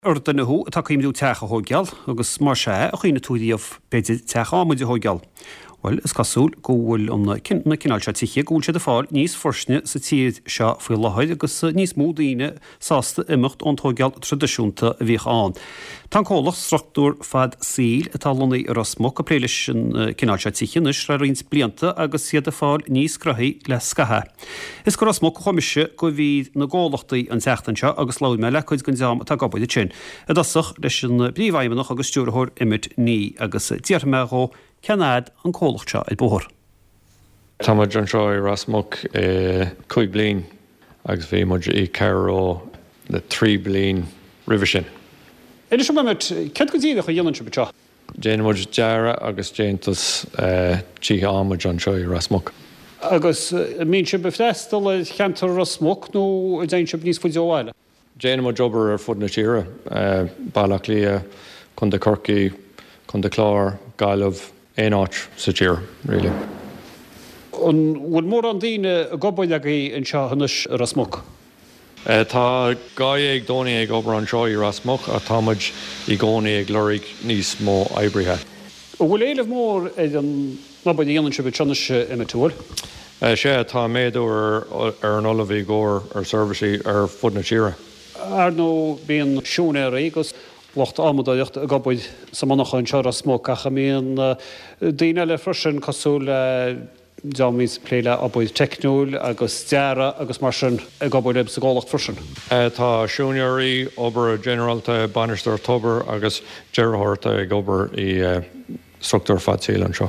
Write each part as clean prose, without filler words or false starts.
Urdan na hú atá imú techa hógeal agus mar sé a chuoine túíomh beidir techa ámuide hógeal. Well, is cosúil gúil na cinál se tiche gúil se de fáil níos forsne sa tíad seo faoi lehaid agus níos múdaíine sásta imimecht an tógeal tradiisiúnta a bhíh an. Tá cólach struchtúr fad síl atá lonaí rasmach a pléile sin cinál se tiche nus ra rins blianta agus siad a fáil níos cruthaí le scathe. Is go rasmach chomise go bhí na gólachtaí an teachtainse agus láid me le chuid gonzám atá gabbaide sin. A dasach leis sin bríomhhaimimeach agus stúrthir imid ní agus tíartmeó Canad an cólachta I bóthir. Tá muid an seo rasmach 5 bliain agus bhí muid I cearró le 3 bliain roimhe sin. Idir sem mit ced go dtíide chu dhéanann se beteo? Déanam muid deara agus déantas títhe muid an seo rasmach. Agus mín se befeistal le cheantar rasmach nó déan se níos faide óháile? Déanam muid obair ar fud na tíre, bailach lia chun de corcaí, chun de chlár, gaiileh, éáit sa tír, really. Bhfuil mór an daoine a gobbail agaí an seo hanis rasmach? Tá gáig dónaí ag obair an seo I rasmach a támuid I gcónaí ag loraigh níos mó oibrithe. Bhfuil éileh mór an nabbaid dhéanann se betionis ina túil? Sé tá méadú ar an olahí ggóir ar serviceí ar fud na tíre. Ar nó bíon siún ar agus locht ámadaíocht a gabbaid sa manach an seo rasmach a chamíon daoine le freisin cosúil dámís pléile abbaid technúil agus deara agus mar sin a gabbaid sa gálacht freisin. Tá siúneirí obair generalta banisteir tobar agus dearthirta ag obair I struchtúr fad síl an seo.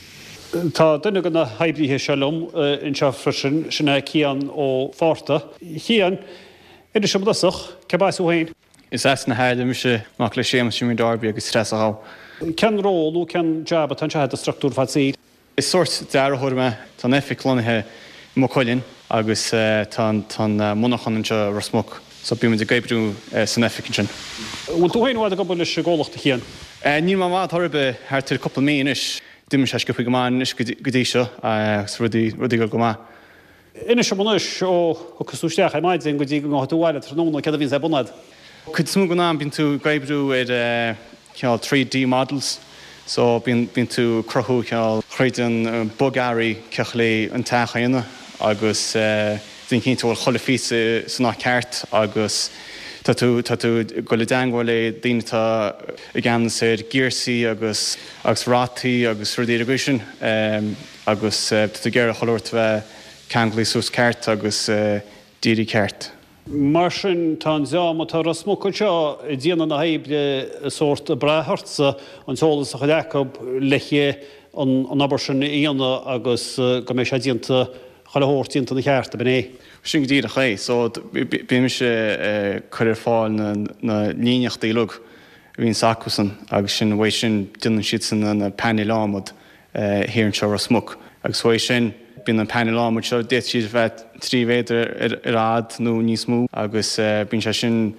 Tá duine go na haibrithe selum in seo freisin sinna cían ó fáta. Cían, idir sem dasach, cebáis ó hain? Is as na heile mu se nach le sémas sin darbi agus stress aá. Ken rólú ken jab tan se a struktúr fad síd? Is sort dearthirme tá efficlónithe mo choilinn agus tá monachan an se rasmach, so bí de gaibbrú san efficin sin. Bhfuil tú hainháid a go le se ggólachta chéan? Ní má thorbe hartir couple méis dim se go gomáin is godí seo rudí go má. Ina se muis ó cosúisteach maid go dtí go túháile tróna ce a bhín sé bunad. Could smú go ná bín tú gaibbrú ar 3D models, so bín tú crothú chuid an bogarí ceach le an tachaine agus dín cinn tú chola fí san ná ceart agus tá tú go le dangháil le daonatá I gceann sé gíirsaí agus rátaí agus rudí agusin agus tú ggéir a choirt bheith ceanglaí sús ceart agus dírí ceart. Mar sin tá zeama tá rasmach seo díana na haimle sort a brathartsa an solas a chudeacab leiche an abar sin íana agus go mé sé dínta choilethirtínta na cheartta ben é. Sin díad a ché, so bí me se chuir fáil na líneachtaí lug hín sacusan agus sin bhééis sin duan siad san na panel lámod hir an seo rasmach. Agus bhééis sin bín an panel lámod seo déit siad bheith trí bhéidir rád nó níos mú agus bín se sin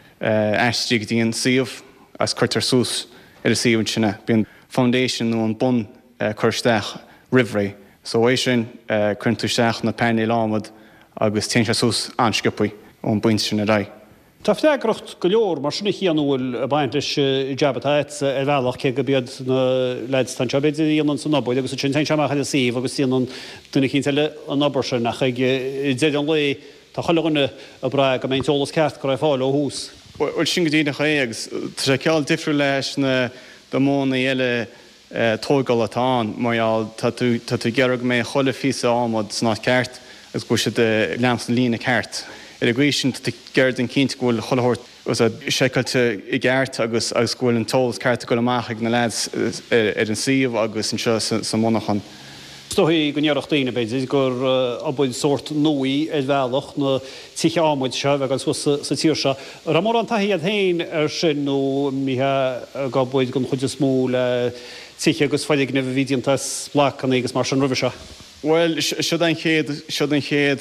eistí go dtíon siomh as chuirtar sús ar a siomh sinna. Bín foundation nó an bun chuirsteach rihraí. So bhééis sin chun túisteach na panel lámod agus te se sús anscipaí ón buint sin a ra. Tá fteagracht go leor mar sinna chéanúil a baint leis jabatáid a bhealach ché go bead na leid tan se beidir íonan san nabbaid agus sin teint seach a síomh agus íonan duna chéile an nabar sin nach ag déad an le tá choileganna a bra go méid tólas ceart go raibh fáil ó hús. Bhil sin go dtíana ché agus tá sé ceall difriú leis na do móna eile tógáil atáin marall tá tú gearag mé chola físa ámod sná ceart agus go se de leams lína ceart. A ghuisin geird an cinint ghfuil cholathirt was a sécailte I gceart agus ghfuil an tólas ceart go amach ag na lads ar an siomh agus an seo san monachan. Stoí go nearach daine beidir gur abbaid sort nóí bhealach na tíe ámuid seo bheith sa tíir seo. Ra mór an taíad hain ar sin nó míthe gabbaid gon chuide smó le tíe agus feidig na bhídíontas blach an agus mar an roimhe seo. Well, should an chéad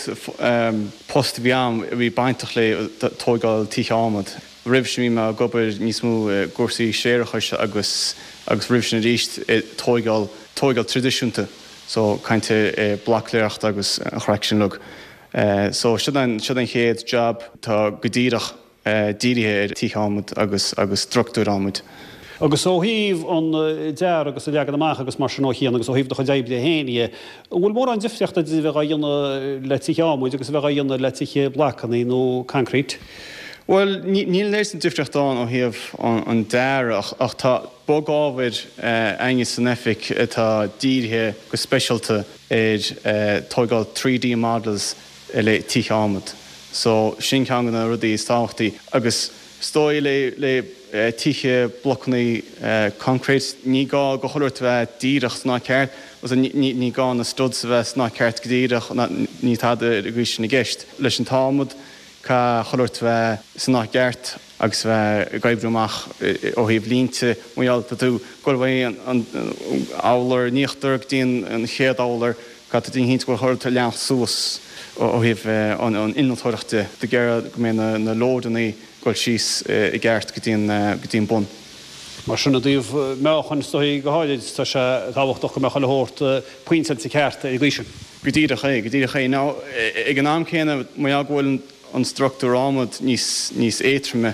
post bhíam bhí baintach le tógáil tíe ámad. Ribh sin mí gobar níos mú gúsaí séirecha agus ribh sin ríist tógáil tradiisiúnta, so cainte blachléireacht agus chreac sin lug. So should an chéad job tá godíireach dírithe tíámud agus structúrámud. Agus ó híh an dear agus leagad amach agus mar nóíon agus ó híh do chuéib de héine. Bhfuil mór an difriocht a bheith dhéanana le tíámúid agus bheith dhéanana le tíe blachaní nó concrete. Well, níl leis an difriochtán ó híomh an dear ach tá bogáhid aine san efic atá dírithe go specialta tógáil 3D models le tíámud. So sin ceangan a rudí stáchtaí agus stoi le tíe bloknaí concrete ní gá go choirt bheith díireach ná ceart, ní gá na stud sa bheith ná ceart go díireach ní tá a gúisi na gceist. Leis an támud cá choirt bheith san ná ceart agus bheith gaibbrúach ó híh línte mualta tú goil bhéh an álar níochttar díon an chéad álar cá dín hínt go choirt lean suas ó híh an inaltóireachta de ggéire go mé na lódaní goil síos I gceart go dtíon bun. Mar sinna díomh mechan stoí go háid tá sé táhachtach go mecha lethórt puinte sa ceart I gcuisi. Go dtíidir ché ná ag an am chéanana mu bhfuil an structúr ámad níos étrame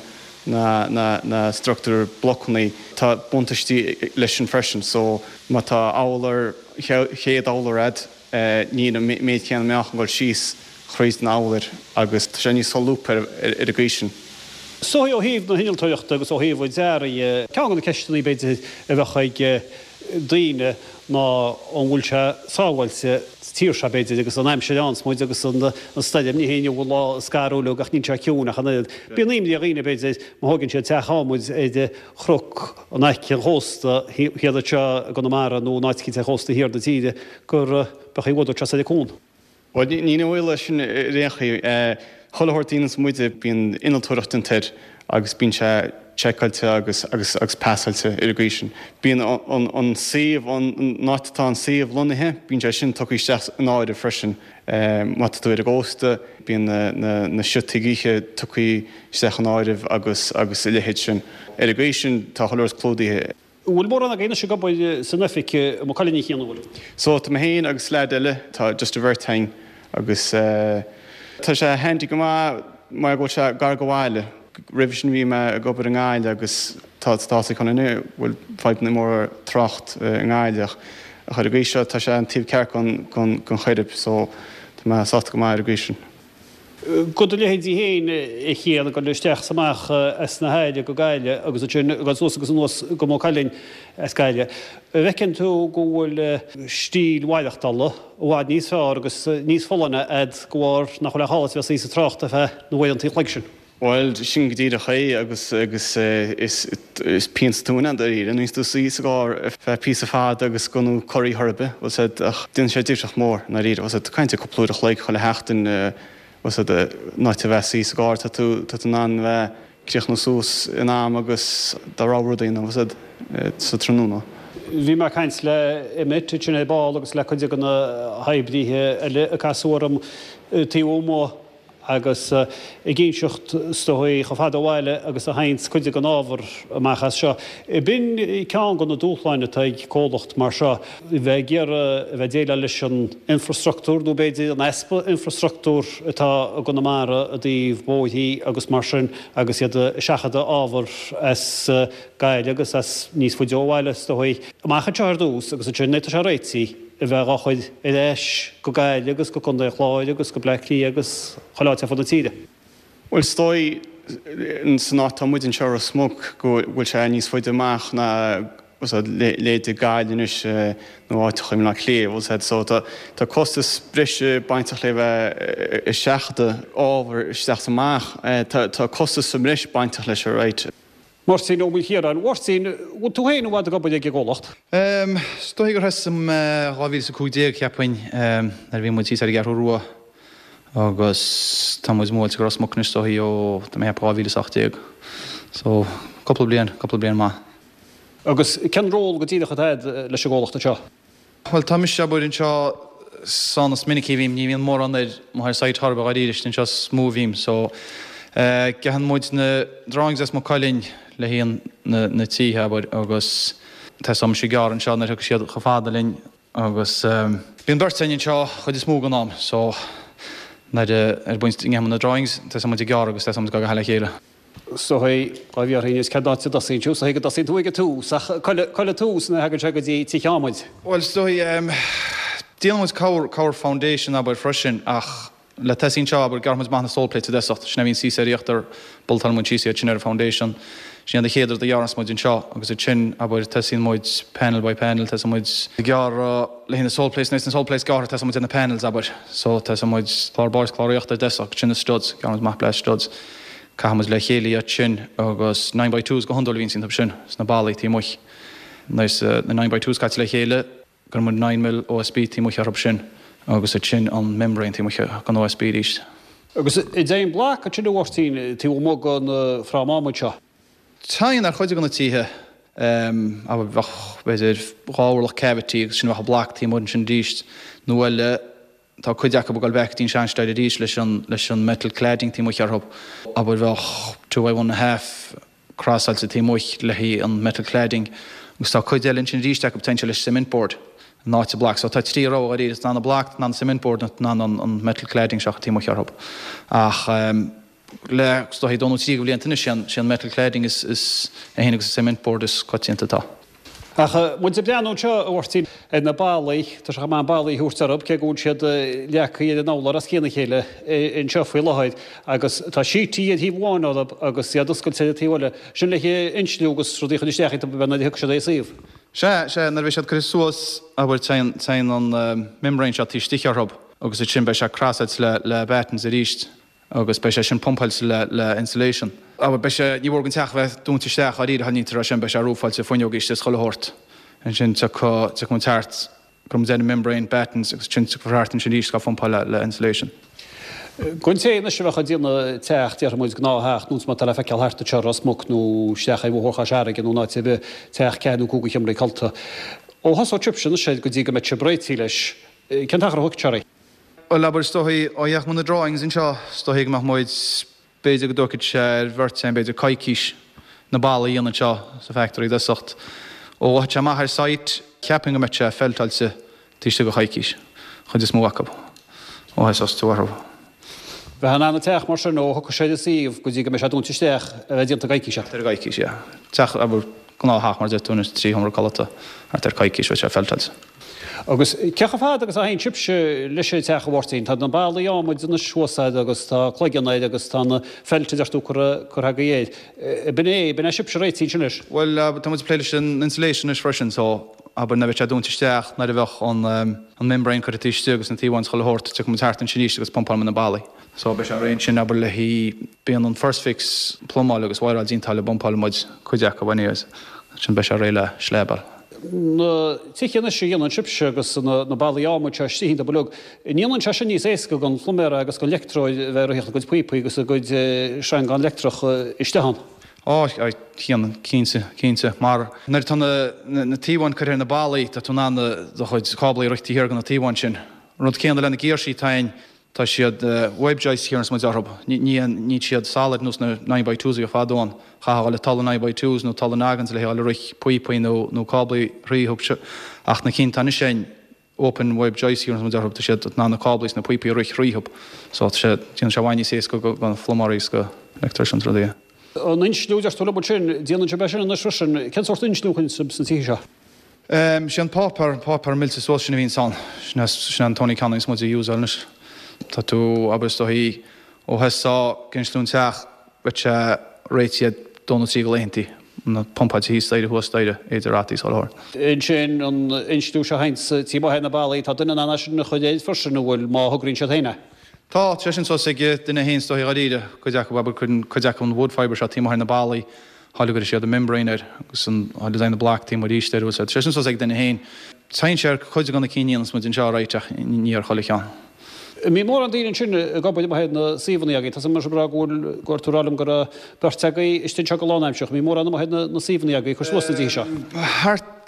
na structúr blocnaí tá buntaistí leis an freisin, so má tá álar chéad álar ní méid cean meach goil síos chríos an álar agus tá sé níos solúpa ar a gcuisi. So ó híh na hinaltoireachta agus ó híh dear ceangan na ceistení beidir a bheith ag daoine ná an bhfuil se sáhailte tíir se beidir agus an aimim seáns muid agus an staidim ní héine bhfuil lá scarúla ach ní teúna chana. Bí níimí a riine beidir mágann sé teámuid é chruc an aici hósta héad se go mar nó náitcí te hósta hir de tíide gur becha bhúidir tre a cún. Well, ní bhfuil sin réchaí chollahortínas muide bíon inaltóireachtain tir agus bíon se checkáilte agus passáilte ar a gcuisi. Bíon an saomh an nátá an saomh lonathe, bíon sé sin tuí isteach an áid a freisin mata tú ar a ggósta, bíon na siútaigíthe tuí isteach an áidh agus I lehéid sin. Ar a gcuisi tá choirs clódaithe. Bhfuil mór an a ggéine se gobaid san efic mo chalíní chéanana bhfuil. So tá héin agus lead eile tá just a bhirtein agus tá sé hendy go mar go se gar go bhhaile. Revision bhí me a gobar an gáile agus tá chuna nu bhfuil feid na mór trocht an gáileach. A chuir a gcuisi tá sé an tíobh cear chun chuirib, so tá me sásta go mar a gcuisi. Go lehéidí héin I chéad go leisteach samach as na haide go gaile agus agus nuas go mó cailín as gaile. Bhecinn tú go bhfuil stíl bhaileachtála bhád níos fearr agus níos folanna gháir nach chuil hálas bheith síos a trácht a bheith nó bhfuil an tíoch sin. Well, sin go dtíad a ché agus is píonstúna a ír, níos tú sí gáir pí a fád agus gonú choirí thorbe, was ach duine sé dtíirteach mór na rír, was caiinte coplúach le chuile heachtain was náte bheith sí gáir tú an bheith críoch na sús in am agus dárádaína was sa tróna. Bhí mar caiint le imit sin ball agus le chuide gan na haibdíthe a casúram tíomó agus I ggéinseocht stoí go fad bhhaile agus a haint chuide gan ábhar amachchas seo. Bin cean gan na dúchláine ag cólacht mar seo bheith ggéar bheith déile leis an infrastruktúr nó beidir an espa infrastruktúr atá gan na mara a dtíobh bóithí agus mar sin agus iad seachada ábhar as gaile agus as níos fuide óhhaile stoí. Amachcha tear dús agus a net se réití I bheith rachuid I leis go gaile agus go chunda chláid agus go bleclí agus choláte fod na tíide. Well, stoi in sanátá muidin seo a smog go bhfuil sé níos fuide amach na léide gaiilenis nó áit chuim le lé, bhil so tá costas brise baintach le bheith I seachta ábhar isteach amach, tá costas sa bris baintach leis a réit. Martin óbhfuil chéar an bhhairtín tú héanú bhd go bud ag ggólacht. Stoi gur sem ráhí sa cúdéag ceappain ar bhí mu tí ar garú ruá agus tá mu móil go smocne stoí ó tá mé páhíach. So couple blian má. Agus cean ról go tíide chaid leis ggólachta seo. Well tá se buinn seo sannas minicíhím ní bhíon mór an mar Said Harba a ríidirtin seo smóhím, so cean muid na drawings as má cailín le híon na títhe agus tá sam si gar an seo na tu siad chofádalín agus bíon bertain seo chud is smó an am, so buint na drawings tá sam gar agus tá sam go heile chéile. So gáhíorthaíos cedáte dasí tú a go dasí tú go túús choile túús na hagann se go dtí teáid. Well, so Díanamid Cower Foundation aber freisin ach le tesín seo aber garmas mána sólplate a desacht, sinna bhín sísaíochttar boltalmún síí a Chinner Foundation. Sin the chéidir de jaras muid seo, agus a chin aber tesín muid panel by panel, tes muid gar le hína sólplace, nes na sólplace gar tes muid in na panels aber, so tes muid chlár chláíochttar desach, chin studs, garmas mach ble studs. Cahamas le chéalaí a chin agus 9x2s go hundul vín sin sin, sna balaí tí muich. Nes na 9x2s cait le chéile, gur mu 9 mil OSB tí muich arab sin, agus a chin an membrane tí muich gan OSB ríist. Agus I dtéon blach a chin bhhairtíín tí mó gan frá máid seo. Táin ar chuide gona títhe a beidir ráhach cavity agus sin bha blach tí mud sin ríist nóhfuil tá chuideach go gáil bheith tín seansteid a ríis leis an metal cladding tí muich arthb, a bud bheith 2.5 crossáil sa tí muich le hí an metal cladding, agus tá chuideilinn sin ríisteach go potential leis cementboard náte blach, so tá tírá a ríis ná blach ná cementboard ná an metal cladding seach tí muich arthb. Ach le sto hí donú tí go blianana sin metal cladding is a héananig cementboard is coitianta tá. Ach mu a breanú seo bhhairtíín na bailí tá se má bailí hústarb ce gún siad lecha iad nálar a chéna chéile in seofuil lehaid agus tá sítíí hí bháin agus siaduscail sé tíhile sin le inslúgus rudícha isteachta bena thu sé éíomh. Se nar bhí sead chu suas a bhfuil tein an membrane se tí stiarthb agus sin bei se crasáid le batans a ríist. agus bei sin pumpáil le insulation. Aber bei níhgan teach bheith dúntisteach a ríad hanítar sin bei se rúfáil sa foineogéiste chohort. An sin chun teart gom déna membrane batans agus sin forhartan sin ríos go pumpáil le insulation. Gon sé na se bhecha díanana techt ar muid gnátheach nús má tal feiceil hartta te rasmocnú steach bhcha seara an úná be teach ceanú cúga chimra calta. Ó hasá tripsin sé go dtí go met se breití leis cen ar thugtearí. Labar stohi óheach muna drawings in seo stohiigh meach muid beidir go dúchid sé bhirt beidir caiicís na balla íonna seo sa factory desacht. Ó te maithar site ceaping go met se feltalse tíiste go caiicís. Chud is móhacab. Ó heis os túharb. Bheit an anna teach mar sin ó thucha séidir síomh go dtí go me se dúntisteach a bheith díanta caiicíise. Tar caiicís, ja. Teach aber gnáthach mar de túnas 300 calata ar tar caiicís bheit se feltalse. Agus cecha fád agus a hén chipse leis sé teach bhhairtíín, tá na bailí áid na suasaid agus tá chluigeanaid agus tá na feltidirtú chutha go dhéad. Bine sib se réití sinis? Well, tá mu pléile an insulation is freisin so aber na bheit sé dúntisteach na bheith an membrane chu tíiste agus an tíháin chohort tu go tartan siníiste agus pompáil na bailí. So be sé réon sin aber le hí bíon an first fix plomáil agus bhhail díntáil bompáil muid chuideach go bhaíos sin be sé réile slébal. Tíchéanna sé dhéanaan sibse agus na bailí áid se síhinn bolug. Níanaan se sin níos éca gan flumére agus go lectróid bheitcha go puipaí agus a goid sein gan lectrach istehan. Chéan 15 mar nar tána na tíhain chuir na bailí tá tú ná chuid cablaí roichtí hir gan na tíhain sin. Rud céan lena géirsí tain tá siad webjoist hir mu arb. Ní siad salad nús na 9x2 a fádáin. Chaáil le tal 9x2s nó tal agans le heáil roich puipaí nó cablaí ríthúse ach na cinn tanna sin open webjoist hir mu arb tá siad ná na cablaís na puipaí roich ríthúb. So sé tíanana se bhaine sé go gan flomarí go electrician trodí. An inslúidir tú le sin díanaan se be sin na srusin, cen sort inslúchan substantí se? Sé an pápar mil só sinna hín san sin an Tony Cannings mu úsáilnes. Tá tú absto hí ó heá cinslún teach bheit se réitiad donna sí go léintí na pompaid hí staide thuastaide éidirrátí sáthir. In sin an inslú se hains tí hena bailí tá duine anna sin na chuidéad forsin bhfuil má thugrinn se héine. Tá sin só ige duine hén sto aíide chuideach chun chuideach an woodfiber se tíar na bailí hálagur siad a membrainer agus an na black tí mar ríiste sé sin só ag duine hén. Tain sé chuide gan na cííans mu an seáráiteach níor cholicán. Mí mór an dtíann sin gobaid head na síhaní tá mar bra ghúil goirtúrálam go bertegaí istí se go láimseach, mí mór an head na síhaní agaí chu slostí seo. Hart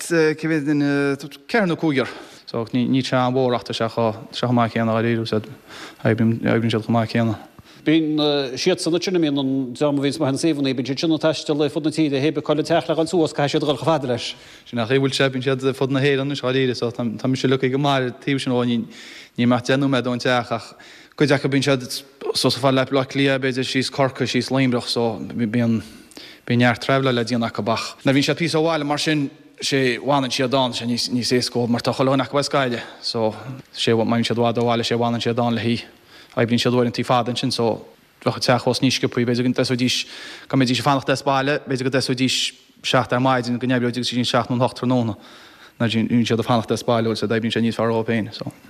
cearnú cúgur. So ní se an bhórachta se má chéanana a réú ebrin se má chéanana. Bín siad sanna sinna míon an deamhís mar an síhaní, bín sinna teiste le fud na tíide hébe choile teachla an suas cai siad go fáda leis. Sin nach bhfuil sé bín siad fud na héad an sáíide, tá mi se lu go mar tíh sin óí ní mar déanú me don teach ach go deach bín so sa fáil le lia beidir síos corca síos leimbrach so bíar trefla le díanana bach. Na bhín sé pí bháile mar sin sé bháin siad dá sé ní écóil mar tá choánach bhscaile, so sé main siad bháile sé bháin siad dá le hí a bín siadúir an tí fádan sin so teachos níoscipuí beidir an teúdís go méidir sé fannacht deáile, beidir go teúdís 6 maidin go nebeidir sin 6 8nóna na dún siad a fannacht deáile sa d bín sé níos farrópéin.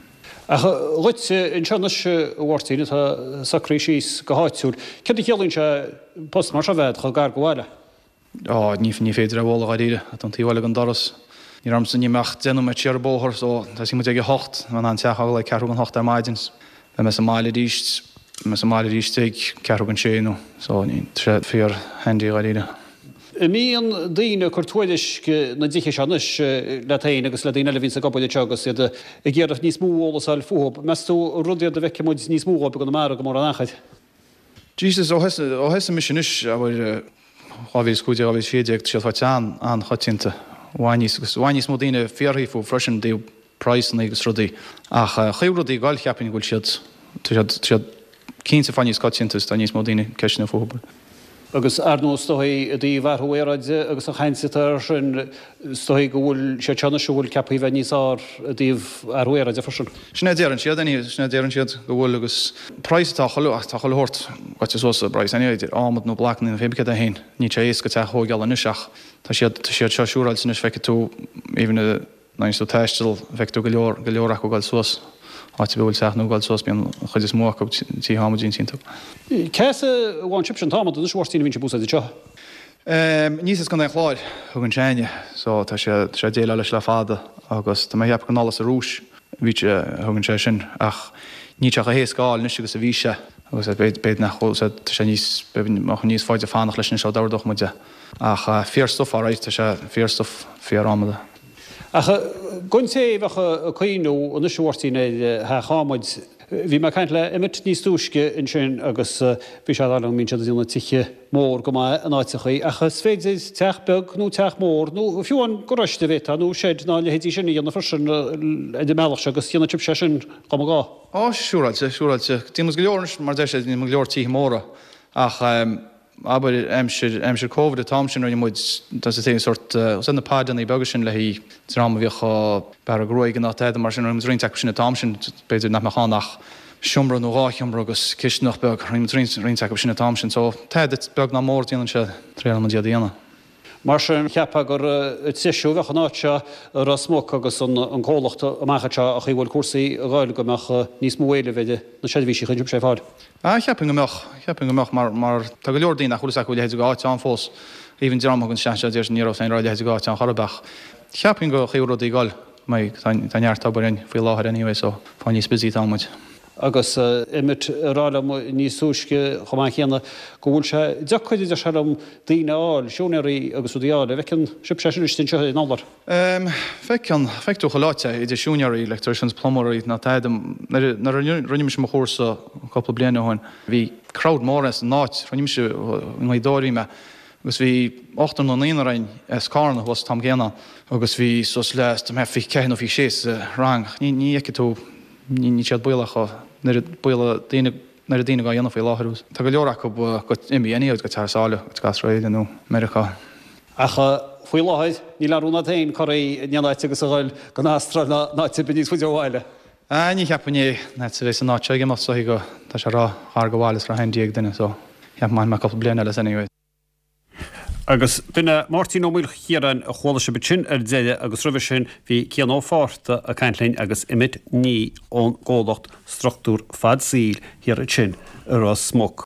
Ruit in seannas bhhairtíine tá sacrí síos go háitiúil. Cé chéann se post mar a bheith chu gar gohile? Ní féidir a bhla ríide a an tíhile an doras. Ní ram san níach déanú me tíar bóthir so tá sí mu ag hocht man an teach le ceú an 8 maidins. Be me sa máile ríist ceú an séú so ní tre fíor hendí a ríide. Mí an daine chuirtuaidir na ddíché seannis le taine agus le daine le vín a gopaide tegus i ggéarh níos múolalas fuhab. Mes tú rudiad a bheith muid níos múha go mar go mar an nachchaid. Jesus ó he misisiis a bhfuil háhí scúide a bhís féideag sé fáte an chotínta bhainníos mó daine féorthaí fú freisin dú price agus rudaí ach chéúdaí gáil cheapin ghúil siad 15 fanníos cotíntas tá níos mó daine ceisina fóba. Agus arnó stoí a dí bharthhéide agus a chainsitar sin stoí go bhfuil sé teanasúil cepaí bheith níos a díomh arhuiide farsin. Sna déann siad sna déann siad go bhfuil agus price tá choirt gote sósa brais idir ámad nó blachan in fébice a hain, ní sé éca te thógeall an nuiseach Tá siad seisiúráil sin feice tú éhanna náú teistil feicú go leorach go gáil suas. Áte bhfuil seachnú gáil sos bíon chuidir smó tí hamadín sínta. Cés bháin chip an támad an shuairtína vín se búsa teo? Níos gan chláir thug an séine, so tá sé déile leis le fáda agus tá heap an nálas a rúis víte thugann sé sin ach níteach a héascáil nu agus a bhíse agus béid nach sé níos fáide fánach leis seo dadoch muide ach fearstof áráid tá sé fearstof féarrámada. Gon sé bhecha chuoinú an shuairtína cháid bhí mar caiint le imit níos túisce in sin agus bhí se an mín se dúna tiche mór go an áitichaí achas féidir teachbeg nó teach mór nó fiúin goráiste bhéta nó séid ná le hétí sinna dhéanana frisin de meach agus dhéanana chip sé sin gá. Siúráilte. Tí go leornis mar de sé ní mo leortíí móra ach aber emsir COVID a tamsin ar muid sé sort na pádan í begus sin le hí rám bhíocha bar a groig an átéad mar sin rinteach sin na tamsin beidir nach mechanach siomra nó ráisiomra agus cis nach beg rinteach sin na tamsin, so téad beg na mór díanaan se tréal man diaana. Mar sin cheappa gur tíisiú bhecha náte ar a smóg agus an cólacht amachchate a chu bhfuil cuasaí a gáil go meach níos móile bheide na séhí chuú sé fáil. Cheapin gomeach mar tá go leordíí nach chuúla go lehéidir gáte an fós, íhann dearm an se déir ní féin ráidehéidir gáte an Charbach. Cheapin go chéúí gáil mé tánearttabarin fao láthir anyway so fáin níos busí támuid. Agus imit rála níos súisce chumá chéanana go bhfuil se dechuidir se am daine áil siúnaí agus údaáil, bhecinn sib sé sin seo nálar. Feicú choláte idir siúnearí electricians plumbeirí na taidem na runnim sem chósa coppla bliana háin. Bhí crowd mór an náit runnim se dóiríme agus bhí 8 nó 9 rein cána was tam géna agus bhí sos leis me fi cean ó hí sé rang ní tú ní siad builecha buile nar a daine gáhéanana fao láthús. Tá go leorach go imíanaíod go teáile go gasráide nó America. Acha faoi láid ní leúna daon choí neanaite agus a gáil go nástra náte níos fuidir bháile. Ní cheappané na bhééis an náte ige mas go tá se rá go bháilas ra hendíag duine so cheap mai me coppla bliana eile anyway. Agus duine Martin ómúil chéaran a chola se betin ar déide agus rubh sin bhí cean áfáta a caiintlein agus imit ní ón ggólacht struchtúr fad síl hiar a sin ar a smóg.